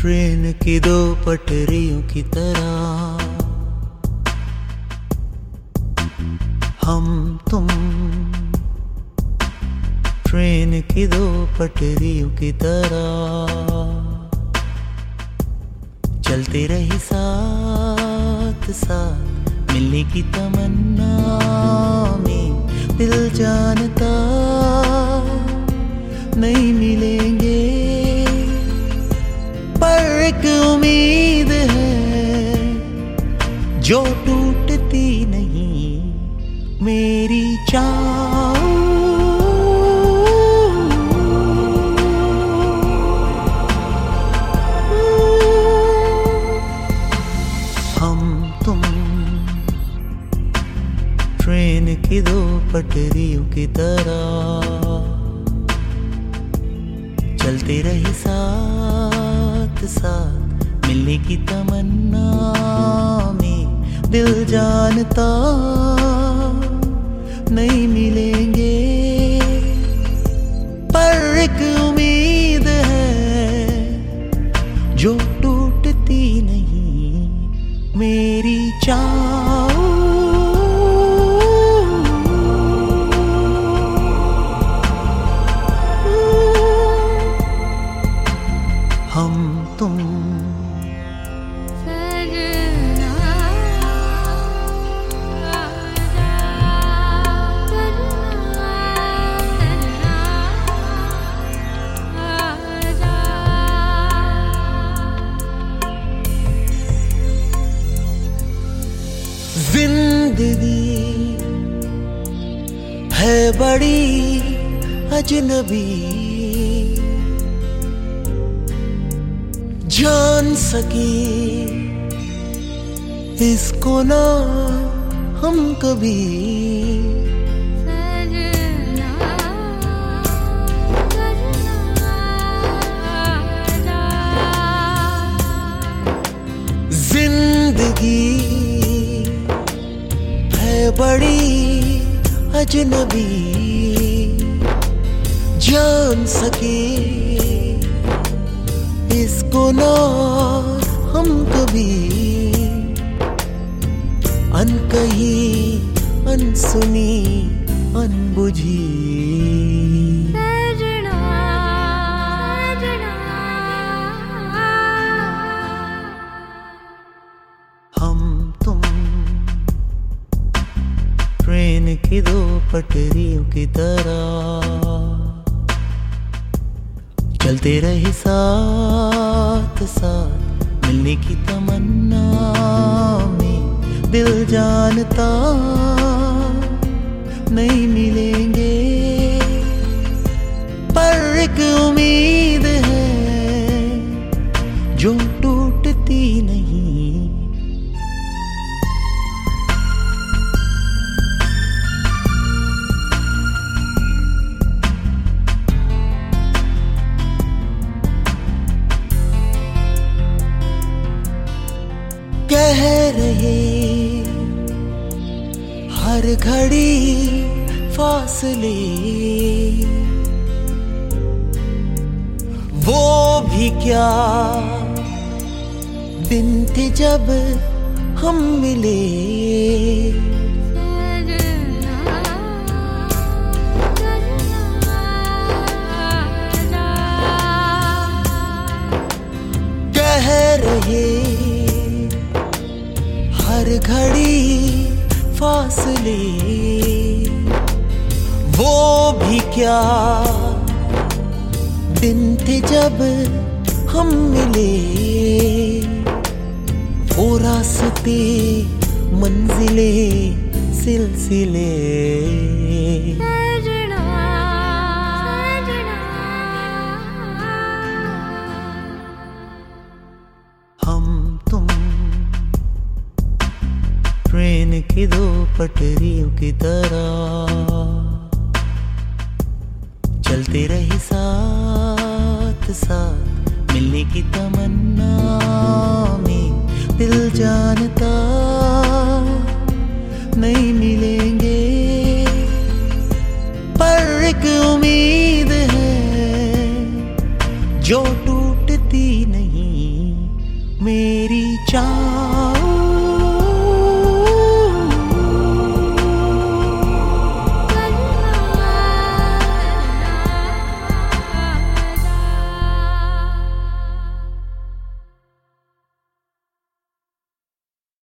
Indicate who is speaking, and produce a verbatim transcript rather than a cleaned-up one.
Speaker 1: Train की दो पटरियों की तरह हम तुम, ट्रेन की दो पटरियों की तरह चलते रही साथ साथ, मिलने की तमन्ना में दिल जानता नहीं मिलेंगे, पर एक उम्मीद है जो टूटती नहीं, मेरी चाह हम तुम, ट्रेन की दो पटरियों की तरह चलते रहे साथ साथ, मिलने की तमन्ना में दिल जानता नहीं मिलेंगे, पर एक उम्मीद है जो टूटती नहीं, मेरी चाह हम तुम। जिंदगी है बड़ी अजनबी, जान सके इसको ना हम कभी, जिंदगी है बड़ी अजनबी, जान सके इसको ना हम कभी, अनकही अनसुनी अनबुझी, हम तुम, ट्रेन की दो पटरियों की तरह चलते रहे साथ साथ, मिलने की तमन्ना में दिल जानता नहीं मिलेंगे, पर एक उम्मीद है जो टूटती नहीं, कह रहे हर घड़ी फासले, वो भी क्या दिन थे जब हम मिले, कह रहे हर घड़ी फासले, वो भी क्या दिन थे जब हम मिले, वो रास्ते मंजिले सिलसिले, हम तुम, ट्रेन की दो पटरियों की तरह चलते रहे साथ साथ, मिलने की तमन्ना में दिल जानता नहीं मिलेंगे, पर एक उम्मीद है जो